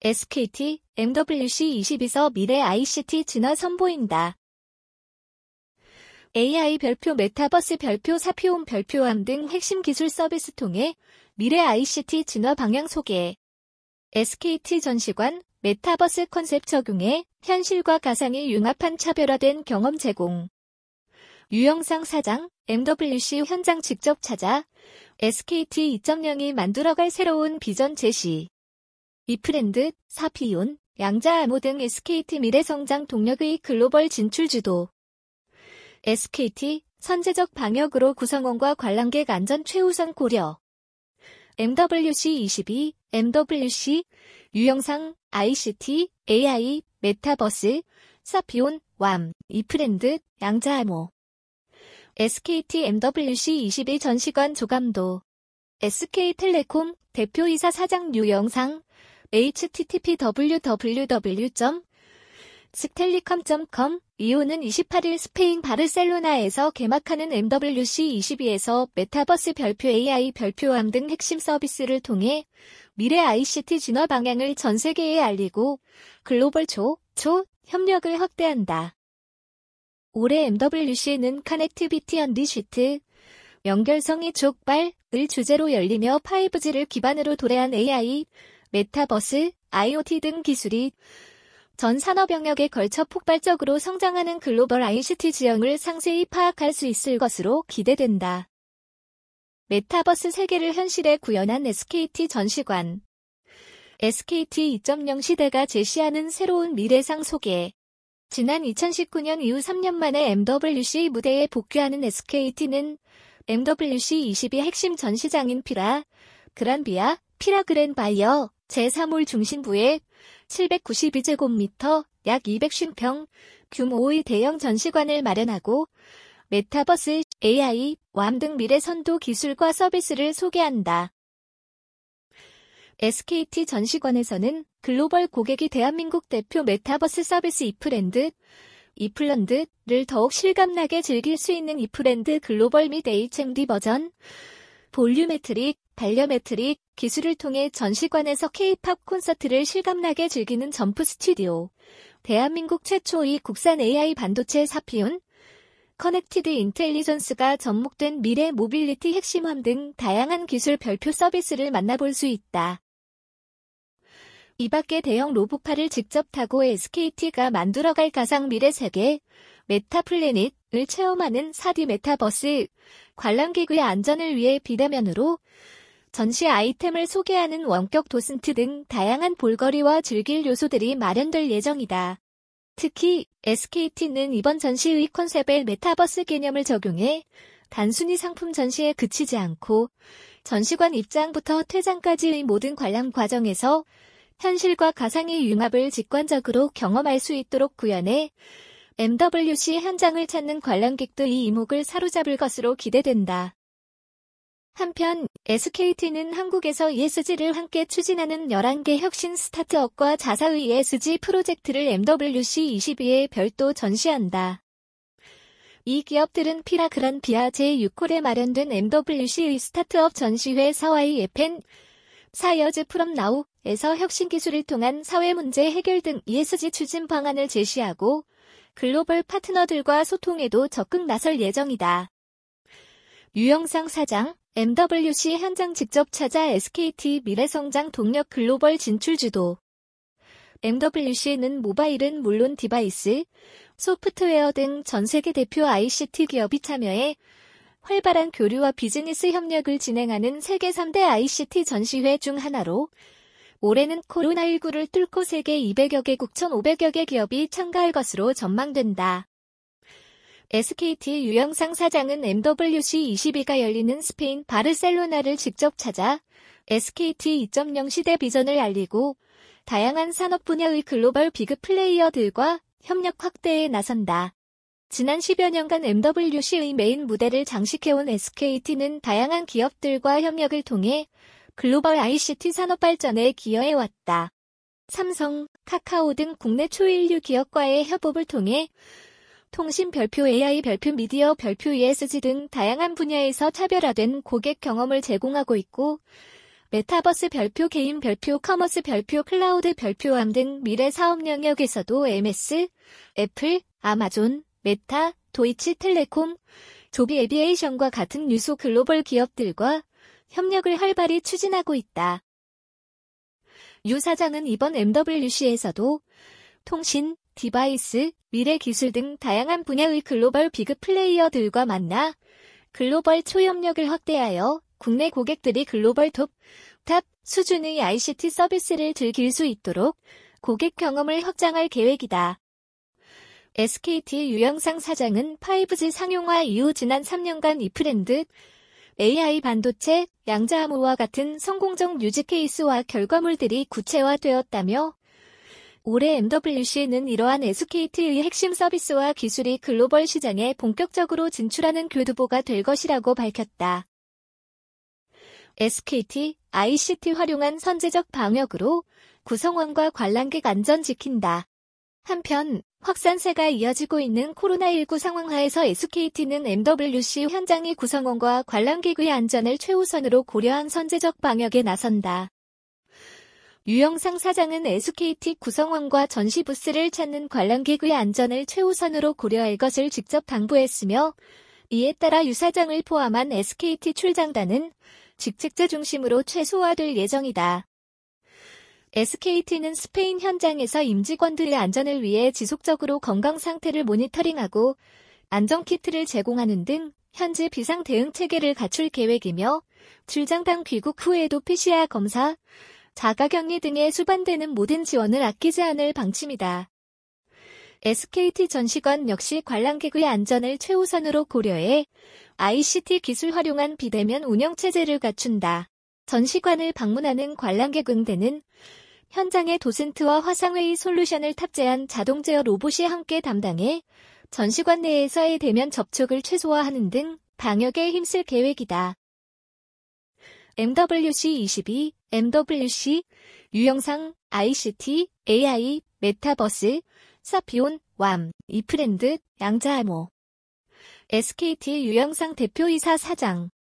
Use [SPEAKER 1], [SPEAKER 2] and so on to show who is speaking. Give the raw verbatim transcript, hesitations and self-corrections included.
[SPEAKER 1] 에스케이티, 엠더블유씨 이십에서 미래 아이씨티 진화 선보인다. 에이아이 별표 메타버스 별표 사피온 별표함 등 핵심 기술 서비스 통해 미래 아이씨티 진화 방향 소개. 에스케이티 전시관, 메타버스 컨셉 적용해 현실과 가상이 융합한 차별화된 경험 제공. 유영상 사장, 엠더블유씨 현장 직접 찾아 에스케이티 이 점 영이 만들어갈 새로운 비전 제시. 이프랜드, 사피온, 양자암호 등 에스케이티 미래 성장 동력의 글로벌 진출 주도. 에스케이티, 선제적 방역으로 구성원과 관람객 안전 최우선 고려. 엠더블유씨 이십이, 엠더블유씨, 유영상, 아이씨티, 에이아이, 메타버스, 사피온, 왬, 이프랜드, 양자암호. 에스케이티 엠더블유씨 이십일 전시관 조감도. 에스케이텔레콤 대표이사 사장 유영상, 에이치티티피 더블유더블유더블유 점 스텔리컴 점 컴 이오는 이십팔일 스페인 바르셀로나에서 개막하는 엠더블유씨 이십이에서 메타버스 별표 에이아이 별표함 등 핵심 서비스를 통해 미래 아이씨티 진화 방향을 전 세계에 알리고 글로벌 초, 초 협력을 확대한다. 올해 엠더블유씨는 커넥티비티 언리시트, 연결성이 족발을 주제로 열리며 파이브지를 기반으로 도래한 에이아이, 메타버스, 아이오티 등 기술이 전 산업 영역에 걸쳐 폭발적으로 성장하는 글로벌 아이씨티 지형을 상세히 파악할 수 있을 것으로 기대된다. 메타버스 세계를 현실에 구현한 에스케이티 전시관. 에스케이티 이 점 영 시대가 제시하는 새로운 미래상 소개. 지난 이천십구년 이후 삼 년 만에 엠더블유씨 무대에 복귀하는 에스케이티는 엠더블유씨 이십이 핵심 전시장인 피라, 그란비아, 피라 그랜바이어 제삼 홀 중심부에 칠백구십이 제곱미터, 약 이백오십 평 규모의 대형 전시관을 마련하고 메타버스, 에이아이, 왬 등 미래 선도 기술과 서비스를 소개한다. 에스케이티 전시관에서는 글로벌 고객이 대한민국 대표 메타버스 서비스 이프랜드, 이플런드를 더욱 실감나게 즐길 수 있는 이프랜드 글로벌 및 에이치엠디 버전, 볼류메트릭, 발려메트릭 기술을 통해 전시관에서 K-팝 콘서트를 실감나게 즐기는 점프 스튜디오, 대한민국 최초의 국산 에이아이 반도체 사피온, 커넥티드 인텔리전스가 접목된 미래 모빌리티 핵심함 등 다양한 기술 별표 서비스를 만나볼 수 있다. 이 밖에 대형 로봇팔을 직접 타고 에스케이티가 만들어갈 가상 미래 세계, 메타플래닛을 체험하는 사디 메타버스, 관람객의 안전을 위해 비대면으로 전시 아이템을 소개하는 원격 도슨트 등 다양한 볼거리와 즐길 요소들이 마련될 예정이다. 특히 에스케이티는 이번 전시의 컨셉에 메타버스 개념을 적용해 단순히 상품 전시에 그치지 않고 전시관 입장부터 퇴장까지의 모든 관람 과정에서 현실과 가상의 융합을 직관적으로 경험할 수 있도록 구현해 엠더블유씨 현장을 찾는 관람객들의 이목을 사로잡을 것으로 기대된다. 한편 에스케이티는 한국에서 이에스지를 함께 추진하는 열한 개 혁신 스타트업과 자사의 이에스지 프로젝트를 엠더블유씨 이십이에 별도 전시한다. 이 기업들은 피라 그란비아 제육 홀에 마련된 엠더블유씨의 스타트업 전시회 사와이 에펜, 사이어즈 프롬 나우에서 혁신 기술을 통한 사회 문제 해결 등 이에스지 추진 방안을 제시하고 글로벌 파트너들과 소통에도 적극 나설 예정이다. 유영상 사장, 엠더블유씨 현장 직접 찾아 에스케이티 미래성장 동력 글로벌 진출 주도. 엠더블유씨는 모바일은 물론 디바이스, 소프트웨어 등 전 세계 대표 아이씨티 기업이 참여해 활발한 교류와 비즈니스 협력을 진행하는 세계 삼 대 아이씨티 전시회 중 하나로 올해는 코로나십구를 뚫고 세계 이백여 개국 천오백여 개 기업이 참가할 것으로 전망된다. 에스케이티 유영상 사장은 엠더블유씨 이십이가 열리는 스페인 바르셀로나를 직접 찾아 에스케이티 이 점 영 시대 비전을 알리고 다양한 산업 분야의 글로벌 비그 플레이어들과 협력 확대에 나선다. 지난 십여 년간 엠더블유씨의 메인 무대를 장식해온 에스케이티는 다양한 기업들과 협력을 통해 글로벌 아이씨티 산업 발전에 기여해왔다. 삼성, 카카오 등 국내 초일류 기업과의 협업을 통해 통신 별표 에이아이 별표 미디어 별표 이에스지 등 다양한 분야에서 차별화된 고객 경험을 제공하고 있고 메타버스 별표, 개인 별표, 커머스 별표, 클라우드 별표함 등 미래 사업 영역에서도 엠에스, 애플, 아마존, 메타, 도이치텔레콤, 조비 에비에이션과 같은 유소 글로벌 기업들과 협력을 활발히 추진하고 있다. 유 사장은 이번 엠더블유씨에서도 통신, 디바이스, 미래 기술 등 다양한 분야의 글로벌 비급 플레이어들과 만나 글로벌 초협력을 확대하여 국내 고객들이 글로벌 톱, 탑 수준의 아이씨티 서비스를 즐길 수 있도록 고객 경험을 확장할 계획이다. 에스케이티 유영상 사장은 파이브지 상용화 이후 지난 삼 년간 이 브랜드, 에이아이 반도체, 양자암호와 같은 성공적 유지 케이스와 결과물들이 구체화되었다며 올해 엠더블유씨는 이러한 에스케이티의 핵심 서비스와 기술이 글로벌 시장에 본격적으로 진출하는 교두보가 될 것이라고 밝혔다. 에스케이티, 아이씨티 활용한 선제적 방역으로 구성원과 관람객 안전 지킨다. 한편 확산세가 이어지고 있는 코로나십구 상황하에서 에스케이티는 엠더블유씨 현장의 구성원과 관람객의 안전을 최우선으로 고려한 선제적 방역에 나선다. 유영상 사장은 에스케이티 구성원과 전시 부스를 찾는 관람객의 안전을 최우선으로 고려할 것을 직접 당부했으며 이에 따라 유 사장을 포함한 에스케이티 출장단은 직책제 중심으로 최소화될 예정이다. 에스케이티는 스페인 현장에서 임직원들의 안전을 위해 지속적으로 건강 상태를 모니터링하고 안전키트를 제공하는 등 현지 비상 대응 체계를 갖출 계획이며 출장단 귀국 후에도 피씨알 검사, 자가격리 등에 수반되는 모든 지원을 아끼지 않을 방침이다. 에스케이티 전시관 역시 관람객의 안전을 최우선으로 고려해 아이씨티 기술 활용한 비대면 운영체제를 갖춘다. 전시관을 방문하는 관람객 응대는 현장에 도슨트와 화상회의 솔루션을 탑재한 자동 제어 로봇이 함께 담당해 전시관 내에서의 대면 접촉을 최소화하는 등 방역에 힘쓸 계획이다. 엠더블유씨 이십이, 엠더블유씨, 유영상, 아이씨티, 에이아이, 메타버스, 사피온, 왬, 이 브랜드, 양자암호. 에스케이티 유영상 대표이사 사장